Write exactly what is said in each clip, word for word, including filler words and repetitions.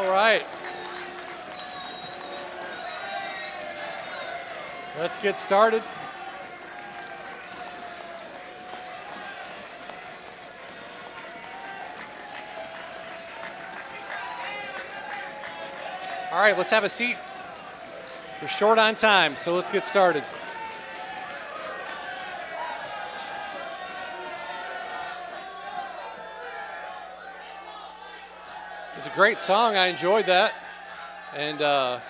right. Let's get started. All right, let's have a seat. We're short on time, so let's get started. It was a great song. I enjoyed that. And uh,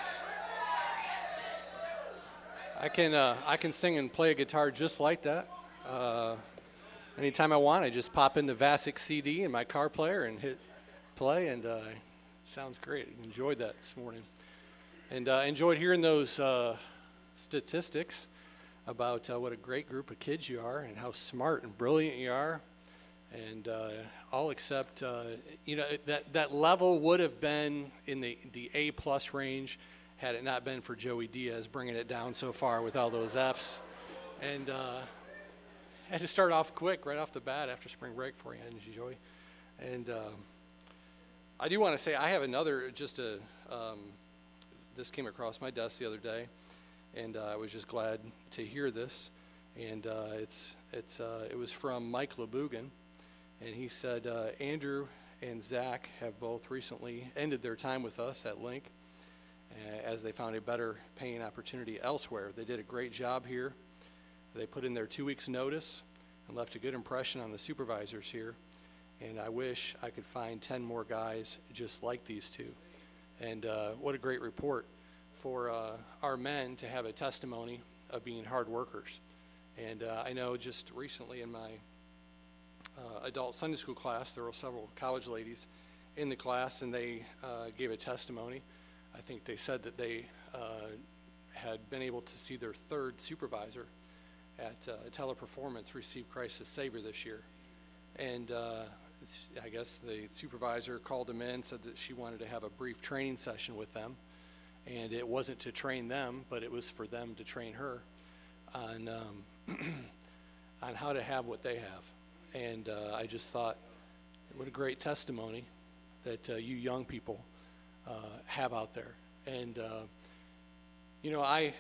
I can uh, I can sing and play a guitar just like that. Uh, anytime I want, I just pop in the Vasic C D in my car player and hit play, and uh, sounds great. Enjoyed that this morning. And uh, enjoyed hearing those uh, statistics about uh, what a great group of kids you are and how smart and brilliant you are. And uh, all except, uh, you know, that, that level would have been in the, the A plus range had it not been for Joey Diaz bringing it down so far with all those Fs. And uh, had to start off quick right off the bat after spring break for you, hadn't you, Joey? And um, I do want to say I have another, just a, um, this came across my desk the other day, and uh, I was just glad to hear this. And uh, it's, it's, uh, it was from Mike LeBugan. And he said, uh, Andrew and Zach have both recently ended their time with us at Link uh, as they found a better paying opportunity elsewhere. They did a great job here. They put in their two weeks notice and left a good impression on the supervisors here. And I wish I could find ten more guys just like these two. And uh, what a great report for uh, our men to have a testimony of being hard workers. And uh, I know just recently in my Uh, adult Sunday school class, there were several college ladies in the class, and they uh, gave a testimony. I think they said that they uh, had been able to see their third supervisor at uh, Teleperformance receive Christ as Savior this year. And uh, I guess the supervisor called them in, said that she wanted to have a brief training session with them. And it wasn't to train them, but it was for them to train her on, um, on how to have what they have. And uh, I just thought, what a great testimony that uh, you young people uh, have out there. And, uh, you know, I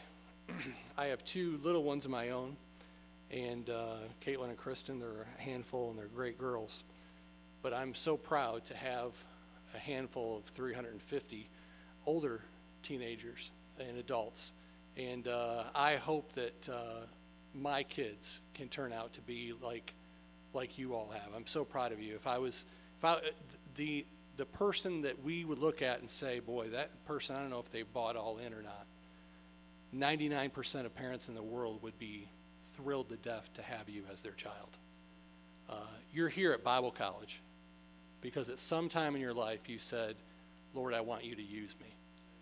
I have two little ones of my own, and uh, Caitlin and Kristen, they're a handful, and they're great girls. But I'm so proud to have a handful of three hundred fifty older teenagers and adults. And uh, I hope that uh, my kids can turn out to be like like you all have. I'm so proud of you. If I was, if I, the the person that we would look at and say, boy, that person, I don't know if they bought all in or not. ninety-nine percent of parents in the world would be thrilled to death to have you as their child. Uh, you're here at Bible College because at some time in your life you said, Lord, I want you to use me.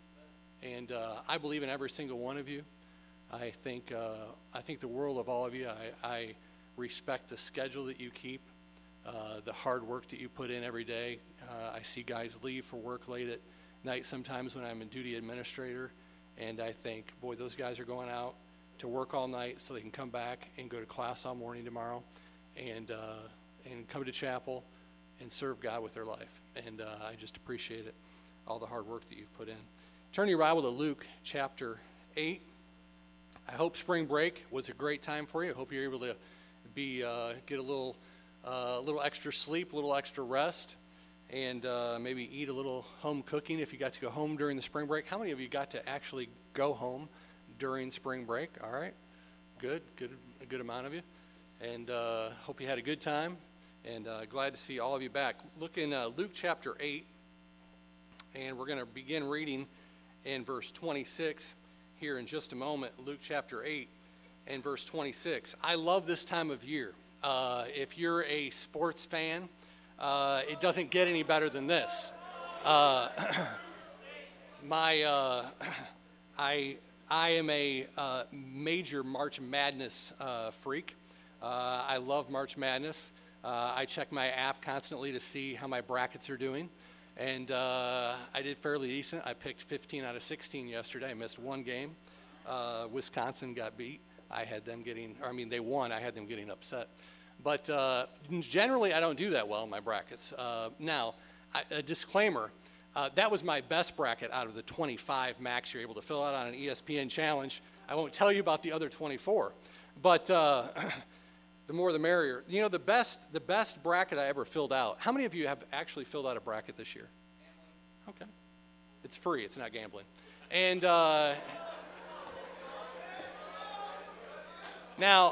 And uh, I believe in every single one of you. I think, uh, I think the world of all of you. I, I respect the schedule that you keep, uh, the hard work that you put in every day. Uh, I see guys leave for work late at night sometimes when I'm a duty administrator, and I think, boy, those guys are going out to work all night so they can come back and go to class all morning tomorrow and, uh, and come to chapel and serve God with their life. And uh, I just appreciate it, all the hard work that you've put in. Turn your Bible to Luke chapter eight. I hope spring break was a great time for you. I hope you're able to be uh, get a little uh, little extra sleep, a little extra rest, and uh, maybe eat a little home cooking if you got to go home during the spring break. How many of you got to actually go home during spring break? All right, good, good, a good amount of you, and uh, hope you had a good time, and uh, glad to see all of you back. Look in uh, Luke chapter eight, and we're going to begin reading in verse twenty-six here in just a moment. Luke chapter eight. And verse twenty-six. I love this time of year. Uh, if you're a sports fan, uh, it doesn't get any better than this. Uh, my, uh, I, I am a uh, major March Madness uh, freak. Uh, I love March Madness. Uh, I check my app constantly to see how my brackets are doing. And uh, I did fairly decent. I picked fifteen out of sixteen yesterday. I missed one game. Uh, Wisconsin got beat. I had them getting, or I mean, they won. I had them getting upset. But uh, generally, I don't do that well in my brackets. Uh, now, I, a disclaimer, Uh, that was my best bracket out of the twenty-five max you're able to fill out on an E S P N challenge. I won't tell you about the other twenty-four, but uh, the more the merrier. You know, the best, the best bracket I ever filled out. How many of you have actually filled out a bracket this year? Gambling. Okay. It's free. It's not gambling. And uh, now,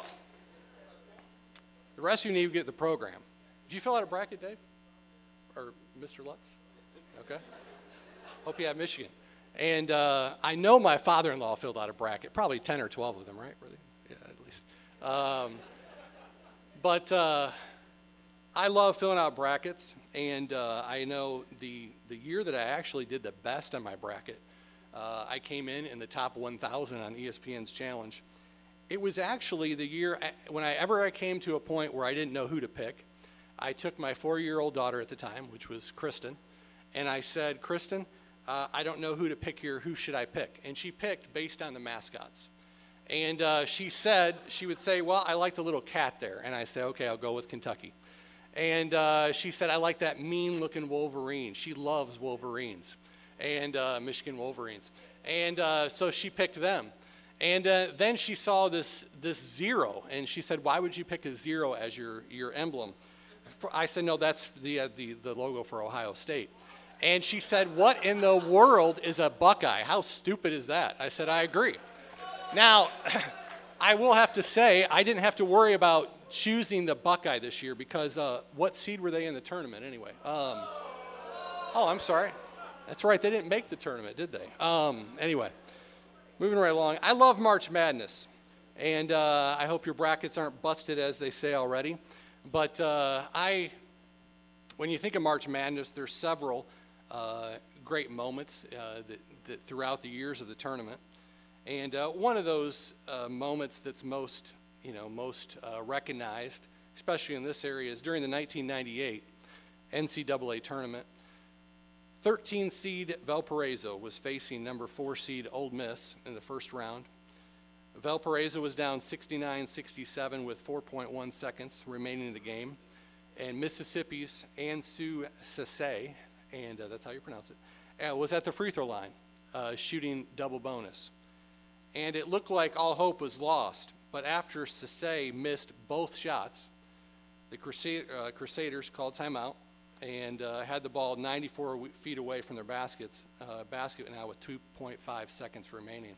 the rest of you need to get the program. Did you fill out a bracket, Dave? Or Mister Lutz? Okay. Hope you have Michigan. And uh, I know my father-in-law filled out a bracket, probably ten or twelve of them, right? Were they? Yeah, at least. Um, but uh, I love filling out brackets, and uh, I know the, the year that I actually did the best on my bracket, uh, I came in in the top one thousand on E S P N's challenge. It was actually the year I, when I ever I came to a point where I didn't know who to pick. I took my four-year-old daughter at the time, which was Kristen, and I said, Kristen, uh, I don't know who to pick here. Who should I pick? And she picked based on the mascots. And uh, she said, she would say, well, I like the little cat there. And I say, okay, I'll go with Kentucky. And uh, she said, I like that mean-looking Wolverine. She loves Wolverines and uh, Michigan Wolverines. And uh, so she picked them. And uh, then she saw this, this zero, and she said, why would you pick a zero as your, your emblem? For, I said, no, that's the, uh, the, the logo for Ohio State. And she said, what in the world is a Buckeye? How stupid is that? I said, I agree. Now, I will have to say, I didn't have to worry about choosing the Buckeye this year because uh, what seed were they in the tournament anyway? Um, oh, I'm sorry. That's right, they didn't make the tournament, did they? Um, anyway, moving right along. I love March Madness, and uh, I hope your brackets aren't busted as they say already. But uh, I, when you think of March Madness, there's several uh, great moments uh, that, that throughout the years of the tournament. And uh, one of those uh, moments that's most, you know, most uh, recognized, especially in this area, is during the nineteen ninety-eight N C double A tournament. thirteen seed Valparaiso was facing number four seed Ole Miss in the first round. Valparaiso was down sixty-nine sixty-seven with four point one seconds remaining in the game. And Mississippi's Ansu Sase, and uh, that's how you pronounce it, uh, was at the free throw line uh, shooting double bonus. And it looked like all hope was lost, but after Sase missed both shots, the Crusade, uh, Crusaders called timeout and uh, had the ball ninety-four feet away from their baskets, uh, basket now with two point five seconds remaining.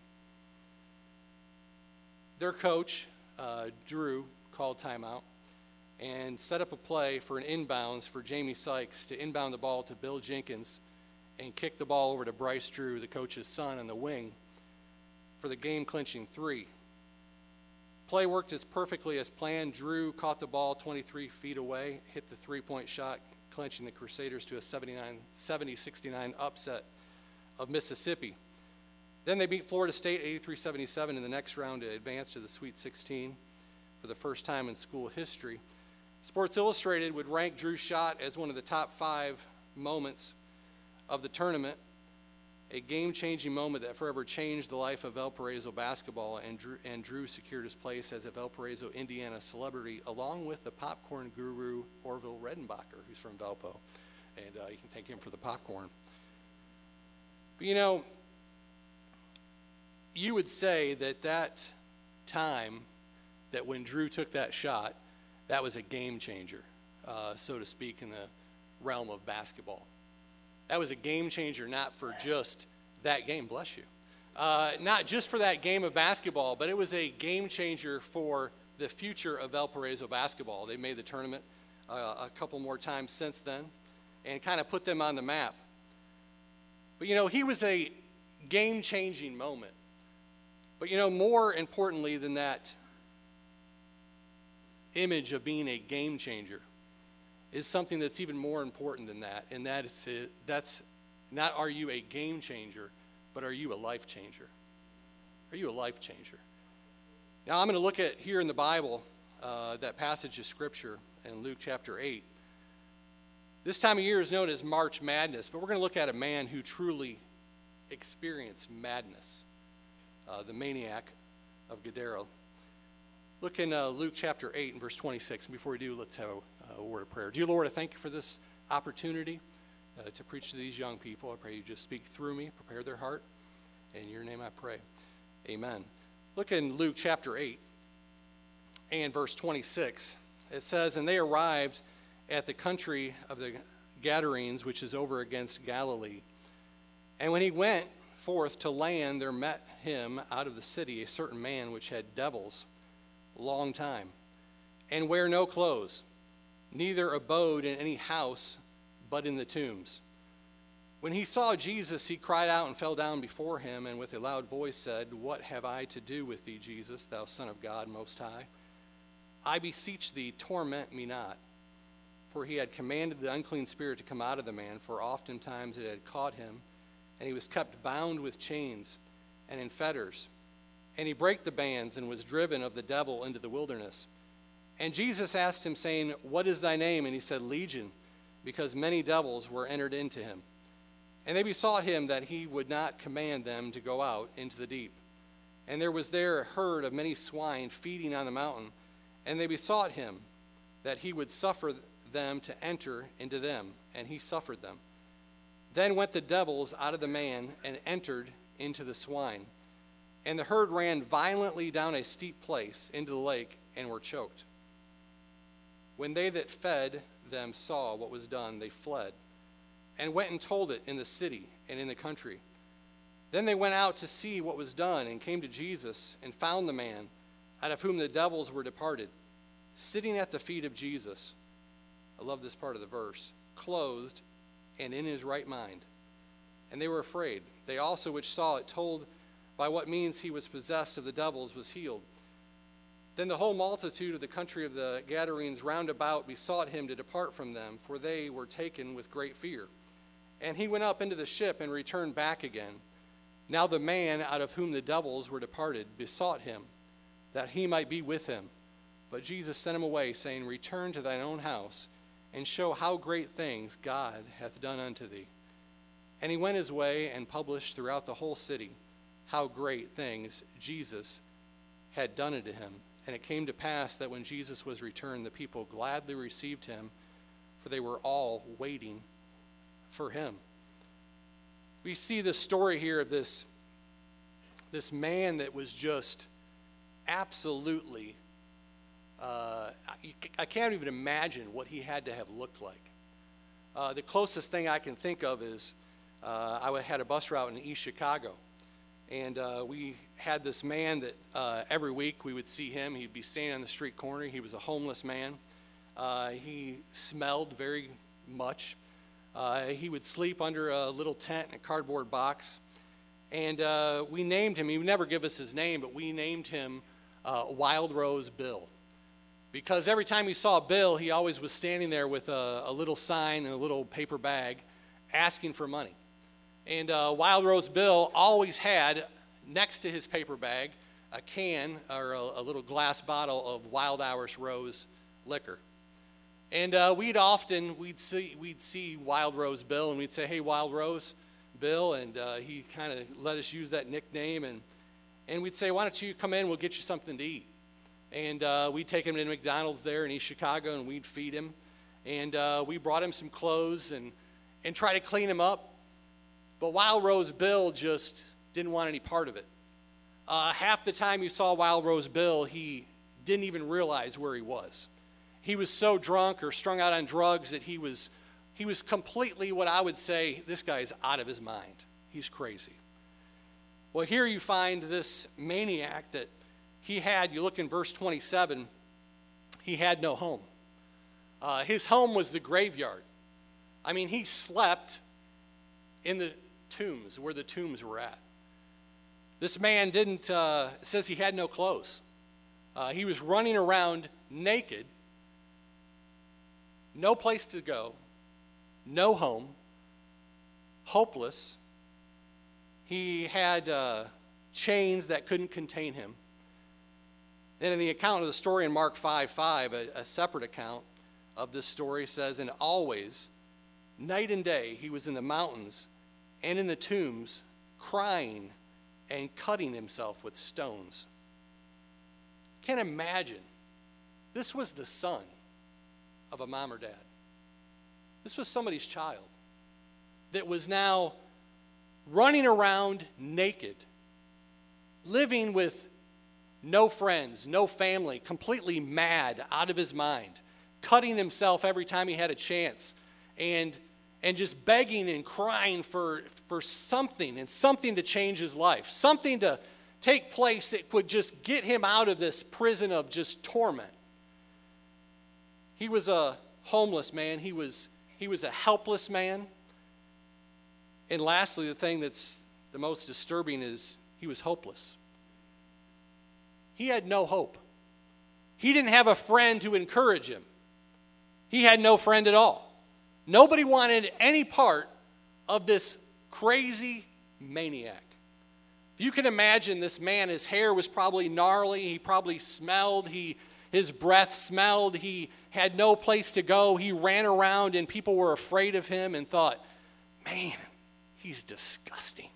Their coach, uh, Drew, called timeout and set up a play for an inbounds for Jamie Sykes to inbound the ball to Bill Jenkins and kick the ball over to Bryce Drew, the coach's son, on the wing for the game-clinching three. Play worked as perfectly as planned. Drew caught the ball twenty-three feet away, hit the three-point shot, clinching the Crusaders to a seventy sixty-nine upset of Mississippi. Then they beat Florida State eighty-three seventy-seven in the next round to advance to the Sweet sixteen for the first time in school history. Sports Illustrated would rank Drew's shot as one of the top five moments of the tournament, a game-changing moment that forever changed the life of Valparaiso basketball, and Drew, and Drew secured his place as a Valparaiso, Indiana celebrity, along with the popcorn guru Orville Redenbacher, who's from Valpo, and uh, you can thank him for the popcorn. But you know, you would say that that time, that when Drew took that shot, that was a game changer, uh, so to speak, in the realm of basketball. That was a game changer not for just that game, bless you, uh, not just for that game of basketball, but it was a game changer for the future of Valparaiso basketball. They made the tournament uh, a couple more times since then and kind of put them on the map. But you know, he was a game-changing moment. But you know, more importantly than that image of being a game changer is something that's even more important than that, and that is it, that's not are you a game changer, but are you a life changer? Are you a life changer? Now I'm going to look at here in the Bible uh, that passage of Scripture in Luke chapter eight. This time of year is known as March Madness, but we're going to look at a man who truly experienced madness, uh, the maniac of Gadara. Look in uh, Luke chapter eight and verse twenty-six. And before we do, let's have a, a word of prayer. Dear Lord, I thank you for this opportunity uh, to preach to these young people. I pray you just speak through me, prepare their heart. In your name I pray. Amen. Look in Luke chapter eight and verse twenty-six. It says, "And they arrived at the country of the Gadarenes, which is over against Galilee. And when he went forth to land, there met him out of the city a certain man which had devils long time, and wear no clothes, neither abode in any house, but in the tombs. When he saw Jesus, he cried out and fell down before him, and with a loud voice said, What have I to do with thee, Jesus, thou Son of God Most High? I beseech thee, torment me not. For he had commanded the unclean spirit to come out of the man, for oftentimes it had caught him, and he was kept bound with chains and in fetters. And he brake the bands, and was driven of the devil into the wilderness. And Jesus asked him, saying, What is thy name? And he said, Legion, because many devils were entered into him. And they besought him that he would not command them to go out into the deep. And there was there a herd of many swine feeding on the mountain. And they besought him that he would suffer them to enter into them. And he suffered them. Then went the devils out of the man, and entered into the swine. And the herd ran violently down a steep place into the lake, and were choked. When they that fed them saw what was done, they fled, and went and told it in the city and in the country. Then they went out to see what was done, and came to Jesus, and found the man, out of whom the devils were departed, sitting at the feet of Jesus. I love this part of the verse. Clothed, and in his right mind. And they were afraid. They also which saw it told by what means he was possessed of the devils was healed. Then the whole multitude of the country of the Gadarenes round about besought him to depart from them, for they were taken with great fear. And he went up into the ship, and returned back again. Now the man out of whom the devils were departed besought him that he might be with him. But Jesus sent him away, saying, Return to thine own house, and show how great things God hath done unto thee. And he went his way, and published throughout the whole city how great things Jesus had done unto him. And it came to pass that when Jesus was returned, the people gladly received him, for they were all waiting for him. We see the story here of this, this man that was just absolutely Uh, I, I can't even imagine what he had to have looked like. Uh, the closest thing I can think of is uh, I had a bus route in East Chicago, and uh, we had this man that uh, every week we would see him. He'd be standing on the street corner. He was a homeless man. Uh, he smelled very much. Uh, he would sleep under a little tent in a cardboard box, and uh, we named him. He would never give us his name, but we named him uh, Wild Rose Bill. Because every time we saw Bill, he always was standing there with a, a little sign and a little paper bag asking for money. And uh, Wild Rose Bill always had, next to his paper bag, a can or a, a little glass bottle of Wild Irish Rose liquor. And uh, we'd often, we'd see, we'd see Wild Rose Bill, and we'd say, Hey, Wild Rose Bill, and uh, he kind of let us use that nickname. And, and we'd say, why don't you come in, we'll get you something to eat. And uh, we'd take him to McDonald's there in East Chicago, and we'd feed him. And uh, we brought him some clothes and, and try to clean him up. But Wild Rose Bill just didn't want any part of it. Uh, half the time you saw Wild Rose Bill, he didn't even realize where he was. He was so drunk or strung out on drugs that he was, he was completely what I would say, this guy's out of his mind. He's crazy. Well, here you find this maniac that he had, you look in verse twenty-seven, he had no home. Uh, his home was the graveyard. I mean, he slept in the tombs, where the tombs were at. This man didn't, uh, it says he had no clothes. Uh, he was running around naked, no place to go, no home, hopeless. He had uh, chains that couldn't contain him. Then in the account of the story in Mark five five, a, a separate account of this story says, And always, night and day, he was in the mountains and in the tombs, crying and cutting himself with stones. Can't imagine. This was the son of a mom or dad. This was somebody's child. that was now running around naked, living with no friends, no family, completely mad, out of his mind, cutting himself every time he had a chance, and, and just begging and crying for, for something, and something to change his life, something to take place that would just get him out of this prison of just torment. He was a homeless man. He was, he was a helpless man. And lastly, the thing that's the most disturbing is he was hopeless. He had no hope. He didn't have a friend to encourage him. He had no friend at all. Nobody wanted any part of this crazy maniac. You can imagine this man, his hair was probably gnarly. He probably smelled. He, his breath smelled. He had no place to go. He ran around and people were afraid of him and thought, man, he's disgusting.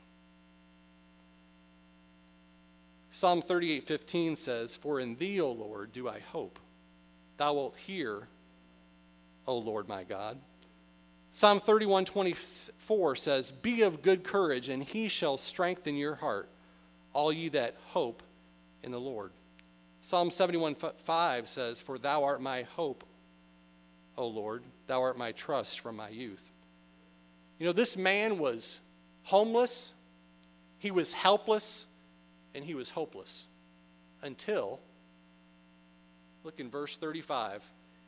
Psalm thirty-eight fifteen says, for in thee, O Lord, do I hope. Thou wilt hear, O Lord my God. Psalm thirty-one twenty-four says, be of good courage, and he shall strengthen your heart, all ye that hope in the Lord. Psalm seventy-one five says, for thou art my hope, O Lord, thou art my trust from my youth. You know, this man was homeless, he was helpless, and he was hopeless until, look in verse thirty-five.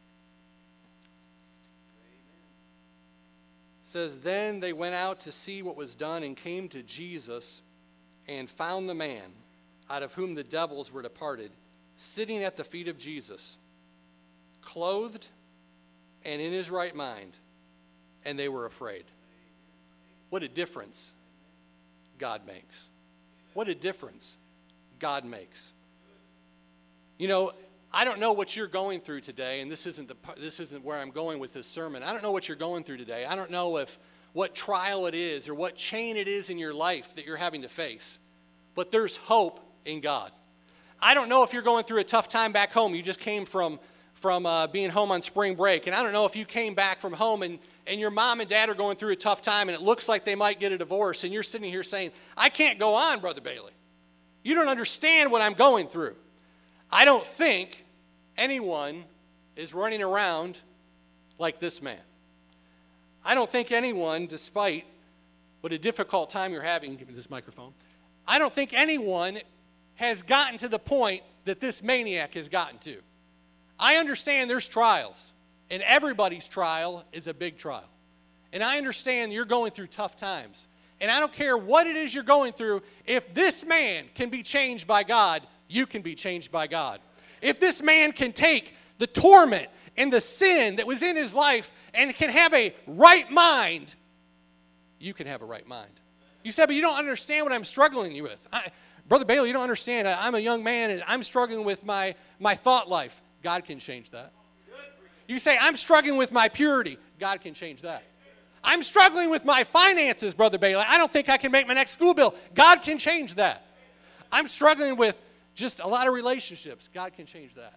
It says, then they went out to see what was done and came to Jesus and found the man out of whom the devils were departed, sitting at the feet of Jesus, clothed and in his right mind, and they were afraid. What a difference God makes. What a difference God makes. You know, I don't know what you're going through today, and this isn't the this isn't where I'm going with this sermon. I don't know what you're going through today. I don't know if what trial it is or what chain it is in your life that you're having to face. But there's hope in God. I don't know if you're going through a tough time back home. You just came from from uh, being home on spring break, and I don't know if you came back from home and and your mom and dad are going through a tough time, and it looks like they might get a divorce, and you're sitting here saying, I can't go on, Brother Bailey. You don't understand what I'm going through. I don't think anyone is running around like this man. I don't think anyone, despite what a difficult time you're having, give me this microphone, I don't think anyone has gotten to the point that this maniac has gotten to. I understand there's trials, and everybody's trial is a big trial. And I understand you're going through tough times. And I don't care what it is you're going through, if this man can be changed by God, you can be changed by God. If this man can take the torment and the sin that was in his life and can have a right mind, you can have a right mind. You said, but you don't understand what I'm struggling with. I, Brother Bailey, you don't understand. I'm a young man and I'm struggling with my, my thought life. God can change that. You say, I'm struggling with my purity. God can change that. I'm struggling with my finances, Brother Bailey. I don't think I can make my next school bill. God can change that. I'm struggling with just a lot of relationships. God can change that.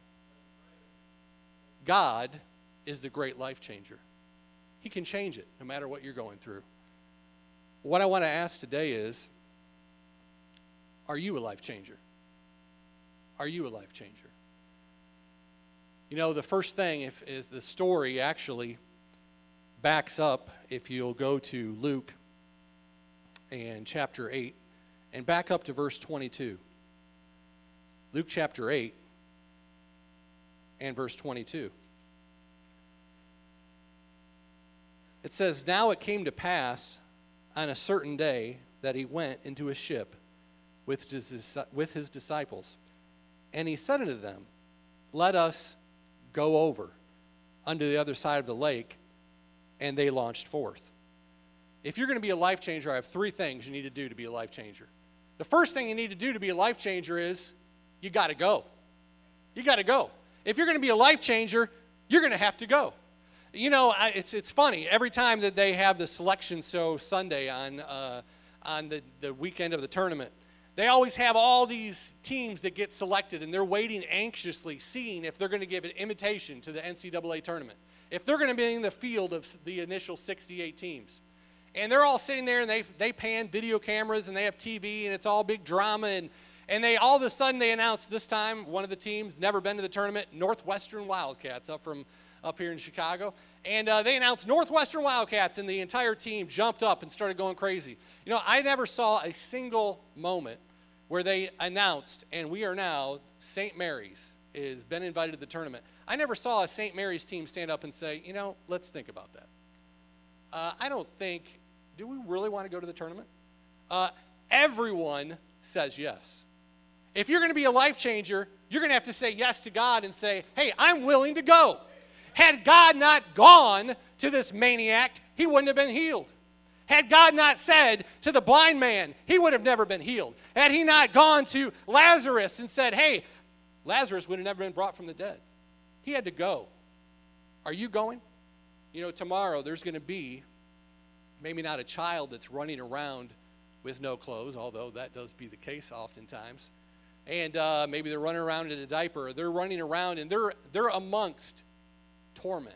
God is the great life changer. He can change it no matter what you're going through. What I want to ask today is, are you a life changer? Are you a life changer? You know, the first thing, if, if the story actually backs up, if you'll go to Luke and chapter eight and back up to verse twenty-two. Luke chapter eight and verse twenty-two. It says, now it came to pass on a certain day that he went into a ship with his, with his disciples. And he said unto them, let us go over unto the other side of the lake. And they launched forth. If you're going to be a life changer, I have three things you need to do to be a life changer. The first thing you need to do to be a life changer is you got to go. You got to go. If you're going to be a life changer, you're going to have to go. You know, it's it's funny. Every time that they have the selection show Sunday on uh, on the, the weekend of the tournament, they always have all these teams that get selected, and they're waiting anxiously, seeing if they're going to give an invitation to the N C double A tournament, if they're going to be in the field of the initial sixty-eight teams. And they're all sitting there, and they they pan video cameras, and they have T V, and it's all big drama. And, and they all of a sudden they announce this time one of the teams never been to the tournament, Northwestern Wildcats up from up here in Chicago. And uh, they announced Northwestern Wildcats, and the entire team jumped up and started going crazy. You know, I never saw a single moment where they announced, and we are now, Saint Mary's has been invited to the tournament. I never saw a Saint Mary's team stand up and say, you know, let's think about that. Uh, I don't think, do we really want to go to the tournament? Uh, everyone says yes. If you're going to be a life changer, you're going to have to say yes to God and say, hey, I'm willing to go. Had God not gone to this maniac, he wouldn't have been healed. Had God not said to the blind man, he would have never been healed. Had he not gone to Lazarus and said, hey, Lazarus would have never been brought from the dead. He had to go. Are you going? You know, tomorrow there's going to be maybe not a child that's running around with no clothes, although that does be the case oftentimes. And uh, maybe they're running around in a diaper, or they're running around and they're, they're amongst torment.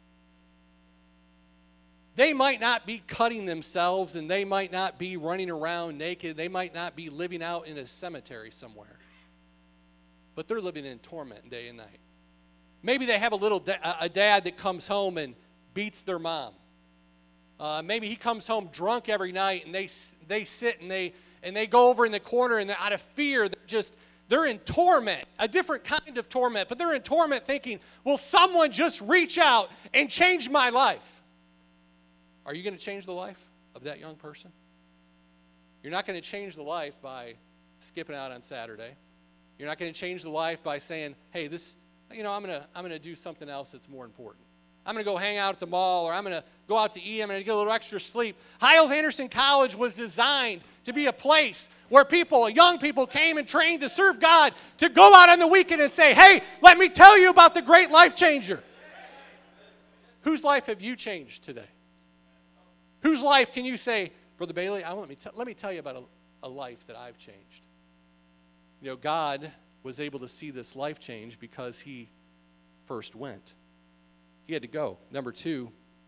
They might not be cutting themselves, and they might not be running around naked. They might not be living out in a cemetery somewhere. But they're living in torment day and night. Maybe they have a little da- a dad that comes home and beats their mom. Uh, maybe he comes home drunk every night, and they they sit and they and they go over in the corner, and they're out of fear, they're just they're in torment, a different kind of torment. But they're in torment, thinking, "Will someone just reach out and change my life?" Are you going to change the life of that young person? You're not going to change the life by skipping out on Saturday. You're not going to change the life by saying, hey, this, you know, I'm going to I'm going to do something else that's more important. I'm going to go hang out at the mall, or I'm going to go out to eat. I'm going to get a little extra sleep. Hyles-Anderson College was designed to be a place where people, young people, came and trained to serve God, to go out on the weekend and say, hey, let me tell you about the great life changer. Whose life have you changed today? Whose life can you say, Brother Bailey, I want me t- let me tell you about a, a life that I've changed. You know, God was able to see this life change because he first went. He had to go. Number two,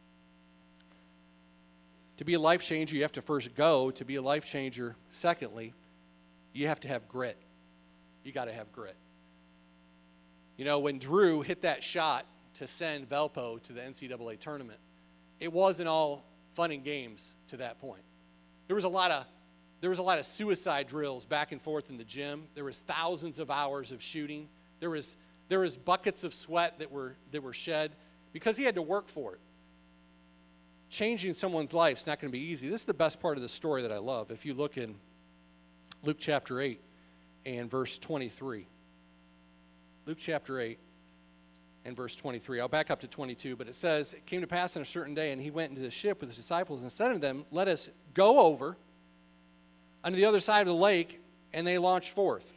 to be a life changer, you have to first go. To be a life changer, secondly, you have to have grit. You got to have grit. You know, when Drew hit that shot to send Valpo to the N C double A tournament, it wasn't all fun and games to that point. There was a lot of there was a lot of suicide drills back and forth in the gym. There was thousands of hours of shooting. There was there was buckets of sweat that were that were shed because he had to work for it. Changing someone's life is not going to be easy. This is the best part of the story that I love. If you look in Luke chapter eight and verse twenty-three. Luke chapter eight and verse twenty-three. I'll back up to twenty-two, but it says, it came to pass on a certain day, and he went into the ship with his disciples and said to them, let us go over unto the other side of the lake, and they launched forth.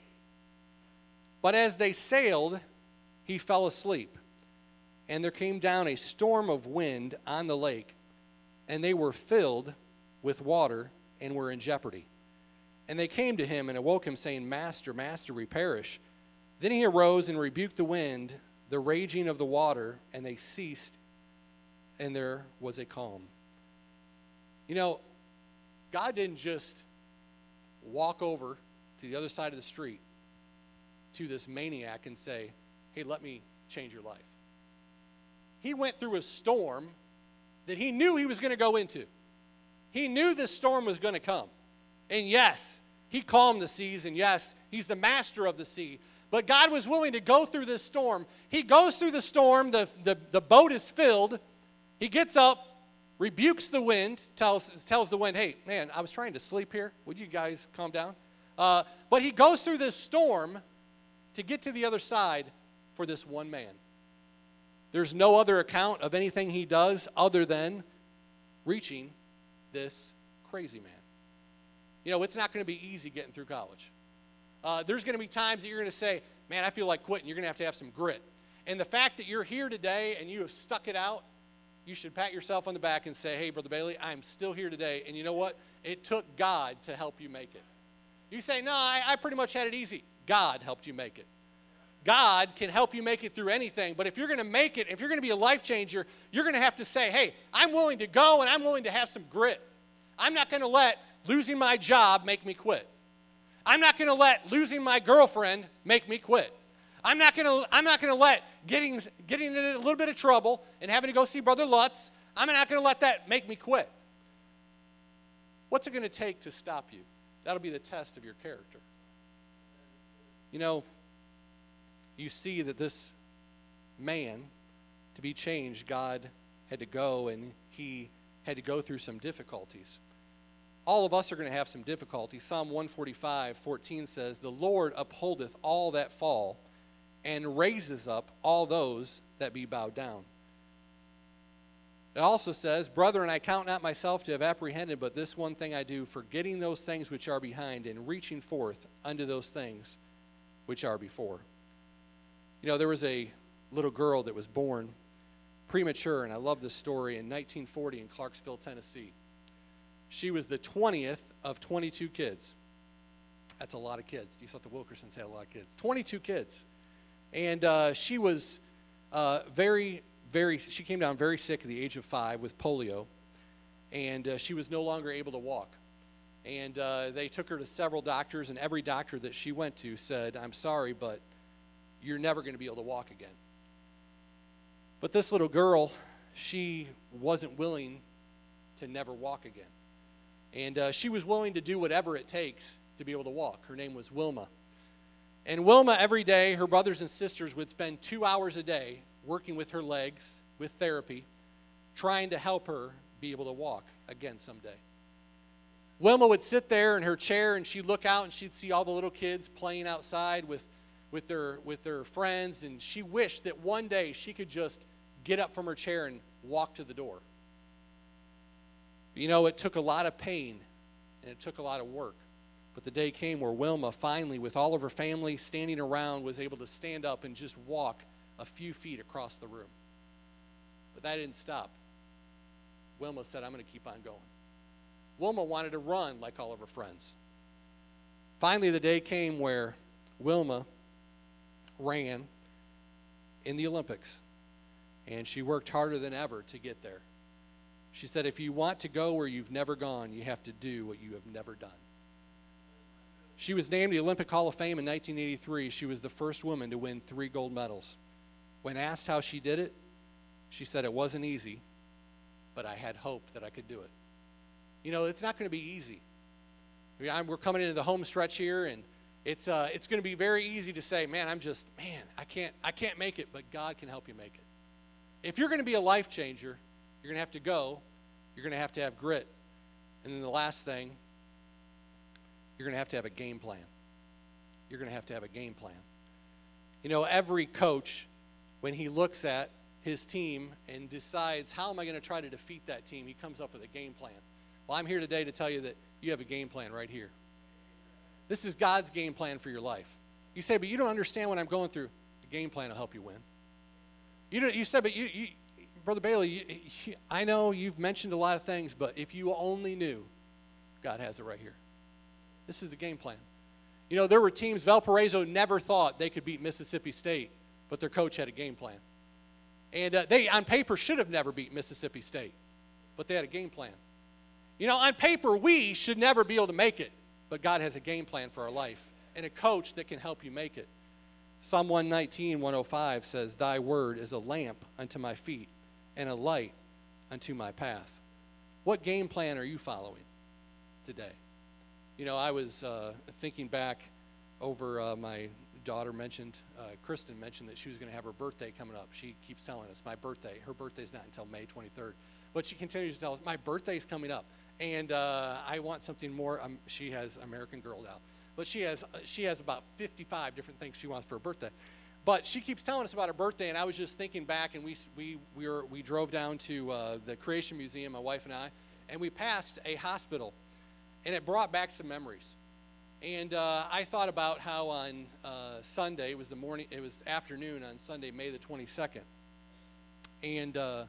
But as they sailed, he fell asleep, and there came down a storm of wind on the lake, and they were filled with water and were in jeopardy. And they came to him and awoke him, saying, Master, Master, we perish. Then he arose and rebuked the wind, the raging of the water, and they ceased, and there was a calm. You know, God didn't just walk over to the other side of the street to this maniac and say, hey, let me change your life. He went through a storm that he knew he was going to go into. He knew this storm was going to come. And yes, he calmed the seas, and yes, he's the master of the sea. But God was willing to go through this storm. He goes through the storm. The, the, the boat is filled. He gets up, rebukes the wind, tells, tells the wind, hey, man, I was trying to sleep here. Would you guys calm down? Uh, but he goes through this storm to get to the other side for this one man. There's no other account of anything he does other than reaching this crazy man. You know, it's not going to be easy getting through college. Uh, there's going to be times that you're going to say, man, I feel like quitting. You're going to have to have some grit. And the fact that you're here today and you have stuck it out, you should pat yourself on the back and say, hey, Brother Bailey, I'm still here today. And you know what? It took God to help you make it. You say, no, I, I pretty much had it easy. God helped you make it. God can help you make it through anything. But if you're going to make it, if you're going to be a life changer, you're going to have to say, hey, I'm willing to go and I'm willing to have some grit. I'm not going to let losing my job make me quit. I'm not going to let losing my girlfriend make me quit. I'm not going to I'm not going to let getting getting in a little bit of trouble and having to go see Brother Lutz, I'm not going to let that make me quit. What's it going to take to stop you? That'll be the test of your character. You know, you see that this man, to be changed, God had to go and he had to go through some difficulties. All of us are going to have some difficulties. Psalm one forty-five, fourteen says, "The Lord upholdeth all that fall, and raises up all those that be bowed down." It also says, "Brethren, I count not myself to have apprehended, but this one thing I do, forgetting those things which are behind, and reaching forth unto those things which are before." You know, there was a little girl that was born premature, and I love this story, in nineteen forty in Clarksville, Tennessee. She was the twentieth of twenty-two kids. That's a lot of kids. You saw the Wilkersons had a lot of kids. twenty-two kids. And uh, she was uh, very, very, she came down very sick at the age of five with polio. And uh, she was no longer able to walk. And uh, they took her to several doctors, and every doctor that she went to said, "I'm sorry, but you're never going to be able to walk again." But this little girl, she wasn't willing to never walk again. And uh, she was willing to do whatever it takes to be able to walk. Her name was Wilma. And Wilma, every day, her brothers and sisters would spend two hours a day working with her legs, with therapy, trying to help her be able to walk again someday. Wilma would sit there in her chair, and she'd look out, and she'd see all the little kids playing outside with, with, their, with their friends, and she wished that one day she could just get up from her chair and walk to the door. You know, it took a lot of pain, and it took a lot of work. But the day came where Wilma finally, with all of her family standing around, was able to stand up and just walk a few feet across the room. But that didn't stop. Wilma said, "I'm going to keep on going." Wilma wanted to run like all of her friends. Finally, the day came where Wilma ran in the Olympics, and she worked harder than ever to get there. She said, "If you want to go where you've never gone, you have to do what you have never done." She was named the Olympic Hall of Fame in nineteen eighty-three. She was the first woman to win three gold medals. When asked how she did it, she said, "It wasn't easy, but I had hope that I could do it." You know, it's not going to be easy. I mean, I'm, we're coming into the home stretch here, and it's uh, it's going to be very easy to say, "Man, I'm just, man, I can't, I can't make it," but God can help you make it. If you're going to be a life changer, you're going to have to go. You're going to have to have grit. And then the last thing, you're going to have to have a game plan. You're going to have to have a game plan. You know, every coach, when he looks at his team and decides, how am I going to try to defeat that team, he comes up with a game plan. Well, I'm here today to tell you that you have a game plan right here. This is God's game plan for your life. You say, "But you don't understand what I'm going through." The game plan will help you win. You know, you said, "But you, you Brother Bailey, you, you, I know you've mentioned a lot of things, but if you only knew," God has it right here. This is the game plan. You know, there were teams, Valparaiso never thought they could beat Mississippi State, but their coach had a game plan. And uh, they, on paper, should have never beat Mississippi State, but they had a game plan. You know, on paper, we should never be able to make it, but God has a game plan for our life and a coach that can help you make it. Psalm one nineteen, one oh five says, "Thy word is a lamp unto my feet and a light unto my path." What game plan are you following today? You know, I was uh, thinking back over uh, my daughter mentioned, uh, Kristen mentioned that she was going to have her birthday coming up. She keeps telling us, my birthday, her birthday's not until May twenty-third. But she continues to tell us, my birthday's coming up. And uh, I want something more. Um, she has American Girl now. But she has, she has about fifty-five different things she wants for her birthday. But she keeps telling us about her birthday, and I was just thinking back, and we we we, were, we drove down to uh, the Creation Museum, my wife and I, and we passed a hospital, and it brought back some memories. And uh, I thought about how on uh, Sunday, it was the morning, it was afternoon on Sunday, May the twenty-second, and uh,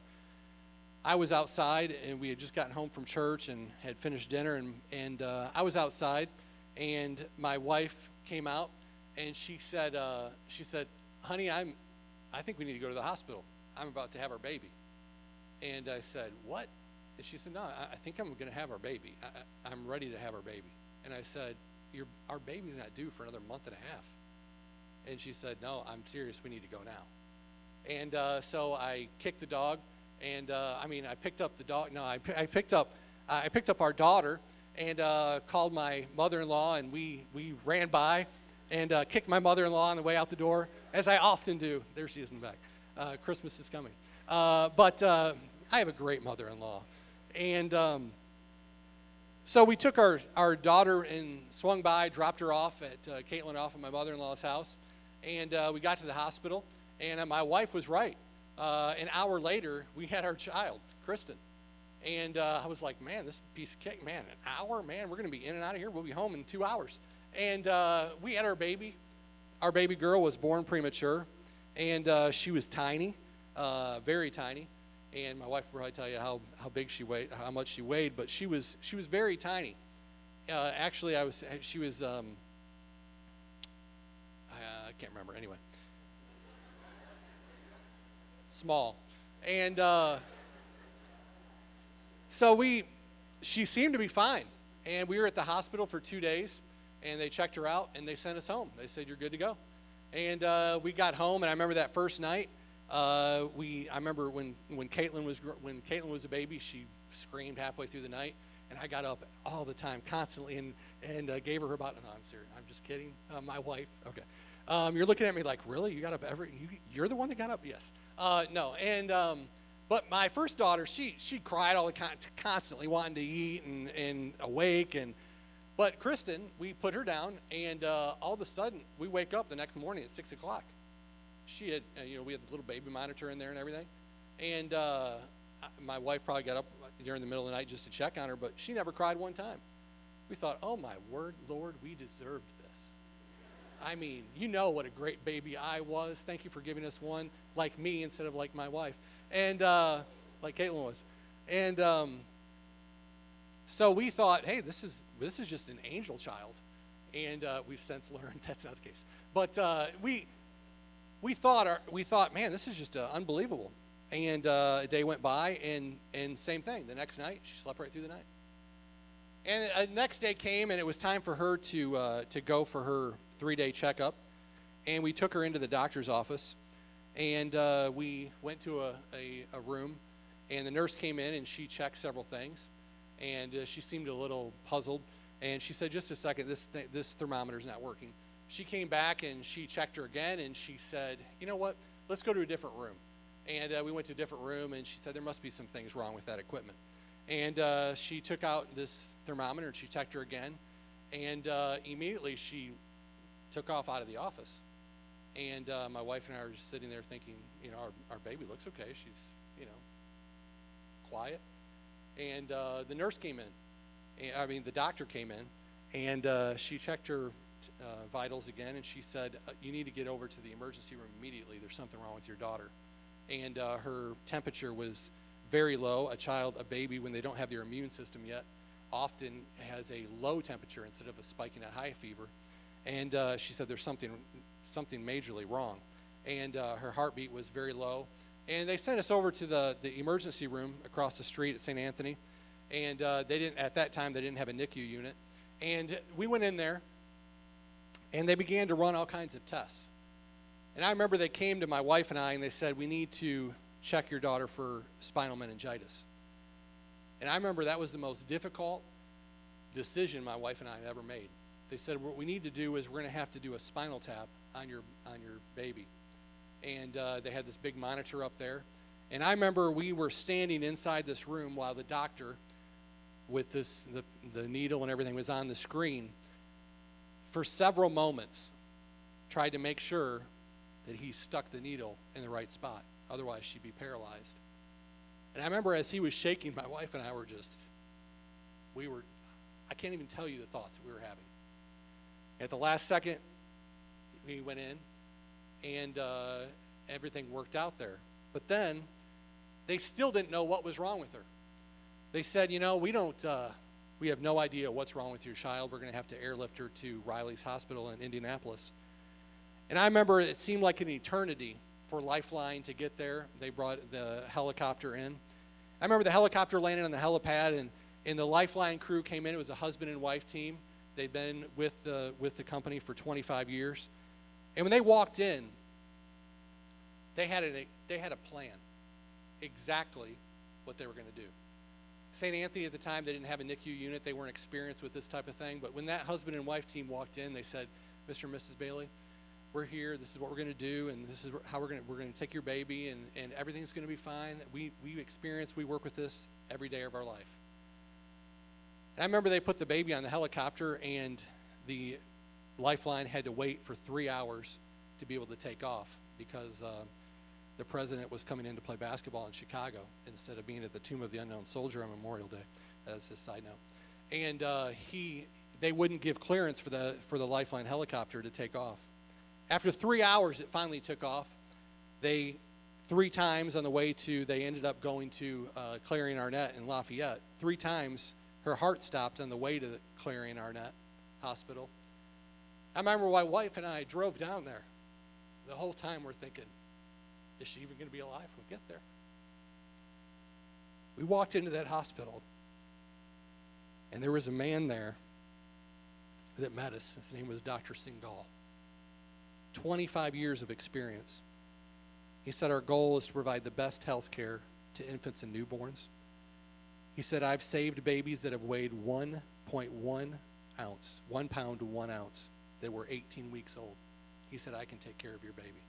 I was outside, and we had just gotten home from church and had finished dinner, and and uh, I was outside, and my wife came out, and she said, uh, she said, "Honey, I'm, I think we need to go to the hospital. I'm about to have our baby." And I said, "What?" And she said, no, I, I think I'm going to have our baby. I, I, I'm ready to have our baby. And I said, Your, our baby's not due for another month and a half. And she said, no, I'm serious. We need to go now. And uh, so I kicked the dog. And uh, I mean, I picked up the dog. No, I, I picked up, I picked up our daughter and uh, called my mother-in-law, and we we ran by and uh, kicked my mother-in-law on the way out the door, as I often do. There she is in the back. Uh, Christmas is coming. Uh, but uh, I have a great mother-in-law. And um, so we took our, our daughter and swung by, dropped her off at uh, Caitlin off at my mother-in-law's house. And uh, we got to the hospital, and uh, my wife was right. Uh, an hour later, we had our child, Kristen. And uh, I was like, man, this piece of cake, man, an hour? Man, we're going to be in and out of here. We'll be home in two hours. And uh, we had our baby. Our baby girl was born premature, and uh, she was tiny, uh, very tiny. And my wife will probably tell you how, how big she weighed, how much she weighed, but she was she was very tiny. Uh, actually, I was she was um, I can't remember anyway. Small, and uh, so we she seemed to be fine, and we were at the hospital for two days, and they checked her out, and they sent us home. They said, you're good to go. And uh, we got home, and I remember that first night. Uh, we, I remember when, when Caitlin was when Caitlin was a baby, she screamed halfway through the night, and I got up all the time, constantly, and and uh, gave her about. No, I'm serious. I'm just kidding. Uh, my wife. Okay. Um, you're looking at me like, really? You got up every? You, you're the one that got up? Yes. Uh, no. And um, but my first daughter, she she cried all the con- constantly, wanting to eat and and awake and. But Kristen, we put her down, and uh, all of a sudden, we wake up the next morning at six o'clock. She had, you know, we had the little baby monitor in there and everything. And uh, my wife probably got up during the middle of the night just to check on her, but she never cried one time. We thought, oh my word, Lord, we deserved this. I mean, you know what a great baby I was. Thank you for giving us one like me instead of like my wife. And uh, like Caitlin was. And um, so we thought, hey, this is, this is just an angel child. And uh, we've since learned that's not the case. But uh, we... We thought, our, we thought, man, this is just uh, unbelievable. And uh, a day went by, and, and same thing. The next night, she slept right through the night. And the next day came, and it was time for her to, uh, to go for her three-day checkup. And we took her into the doctor's office, and uh, we went to a, a, a room, and the nurse came in, and she checked several things. And uh, she seemed a little puzzled. And she said, just a second, this, th- this thermometer's not working. She came back and she checked her again, and she said, you know what, let's go to a different room. And uh, we went to a different room, and she said there must be some things wrong with that equipment. And uh, she took out this thermometer, and she checked her again, and uh, immediately she took off out of the office. And uh, my wife and I were just sitting there thinking, you know, our, our baby looks okay. She's, you know, quiet. And uh, the nurse came in. I mean, the doctor came in, and uh, she checked her Uh, vitals again, and she said, uh, you need to get over to the emergency room immediately. There's something wrong with your daughter. And uh, her temperature was very low. A child, a baby, when they don't have their immune system yet, often has a low temperature instead of a spiking a high fever. And uh, she said there's something something majorly wrong. And uh, her heartbeat was very low. And they sent us over to the, the emergency room across the street at Saint Anthony. And uh, they didn't, at that time, they didn't have a N I C U unit. And we went in there, and they began to run all kinds of tests. And I remember they came to my wife and I, and they said, we need to check your daughter for spinal meningitis. And I remember that was the most difficult decision my wife and I ever made. They said, what we need to do is we're going to have to do a spinal tap on your, on your baby. And uh, they had this big monitor up there. And I remember we were standing inside this room while the doctor, with this the, the needle and everything, was on the screen for several moments, tried to make sure that he stuck the needle in the right spot. Otherwise, she'd be paralyzed. And I remember as he was shaking, my wife and I were just, we were, I can't even tell you the thoughts that we were having. At the last second, we went in, and uh, everything worked out there. But then, they still didn't know what was wrong with her. They said, you know, we don't, uh, we have no idea what's wrong with your child. We're going to have to airlift her to Riley's Hospital in Indianapolis. And I remember it seemed like an eternity for Lifeline to get there. They brought the helicopter in. I remember the helicopter landed on the helipad, and, and the Lifeline crew came in. It was a husband and wife team. They'd been with the, with the company for twenty-five years. And when they walked in, they had, a, they had a plan, exactly what they were going to do. Saint Anthony at the time, they didn't have a N I C U unit. They weren't experienced with this type of thing. But when that husband and wife team walked in, they said, Mister and Missus Bailey, we're here. This is what we're going to do, and this is how we're going to we're going to take your baby, and, and everything's going to be fine. We we experience, we work with this every day of our life. And I remember they put the baby on the helicopter, and the Lifeline had to wait for three hours to be able to take off because uh, the president was coming in to play basketball in Chicago instead of being at the Tomb of the Unknown Soldier on Memorial Day. That's a side note. And uh, he, they wouldn't give clearance for the for the Lifeline helicopter to take off. After three hours, it finally took off. They, three times on the way to, they ended up going to uh, Clarion Arnett in Lafayette. Three times, her heart stopped on the way to the Clarion Arnett Hospital. I remember my wife and I drove down there. The whole time we're thinking, is she even going to be alive when we get there? We walked into that hospital, and there was a man there that met us. His name was Doctor Singhal. twenty-five years of experience. He said our goal is to provide the best health care to infants and newborns. He said, I've saved babies that have weighed one point one ounce, one pound to one ounce, that were eighteen weeks old. He said, I can take care of your baby.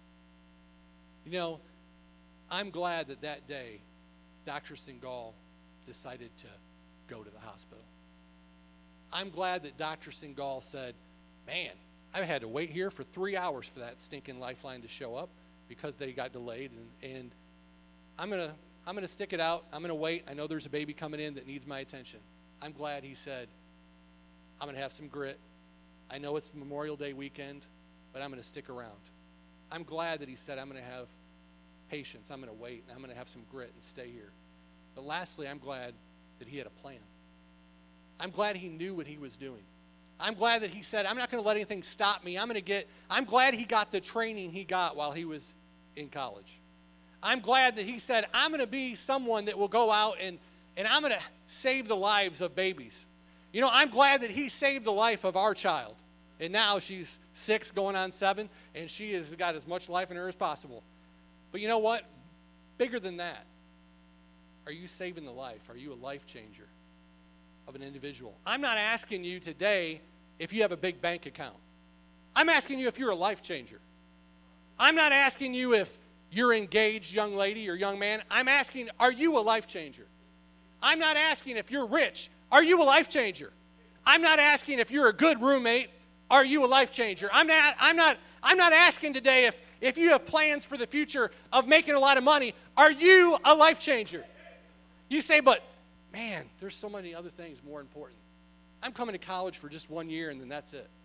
You know, I'm glad that that day, Doctor Singhal decided to go to the hospital. I'm glad that Doctor Singhal said, man, I had to wait here for three hours for that stinking Lifeline to show up because they got delayed, and, and I'm gonna I'm gonna stick it out. I'm gonna wait. I know there's a baby coming in that needs my attention. I'm glad he said, I'm gonna have some grit. I know it's Memorial Day weekend, but I'm gonna stick around. I'm glad that he said, I'm gonna have patience. I'm gonna wait, and I'm gonna have some grit and stay here. But lastly, I'm glad that he had a plan. I'm glad he knew what he was doing. I'm glad that he said, I'm not going to let anything stop me. I'm going to get, I'm glad he got the training he got while he was in college. I'm glad that he said, I'm going to be someone that will go out and, and I'm going to save the lives of babies. You know, I'm glad that he saved the life of our child. And now she's six going on seven, and she has got as much life in her as possible. But you know what? Bigger than that, are you saving the life? Are you a life changer of an individual? I'm not asking you today if you have a big bank account. I'm asking you if you're a life changer. I'm not asking you if you're engaged, young lady or young man. I'm asking, are you a life changer? I'm not asking if you're rich. Are you a life changer? I'm not asking if you're a good roommate. Are you a life changer? I'm not, I'm not, I'm not asking today if, if you have plans for the future of making a lot of money. Are you a life changer? You say, but man, there's so many other things more important. I'm coming to college for just one year and then that's it.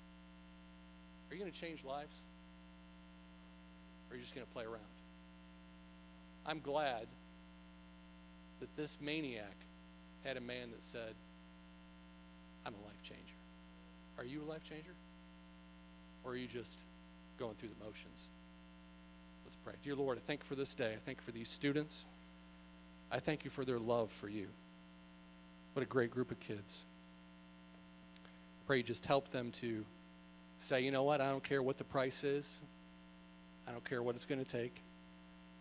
Are you going to change lives? Or are you just going to play around? I'm glad that this maniac had a man that said, I'm a life changer. Are you a life changer? Or are you just going through the motions? Let's pray. Dear Lord, I thank you for this day. I thank you for these students. I thank you for their love for you. What a great group of kids. I pray you just help them to say, you know what, I don't care what the price is. I don't care what it's going to take.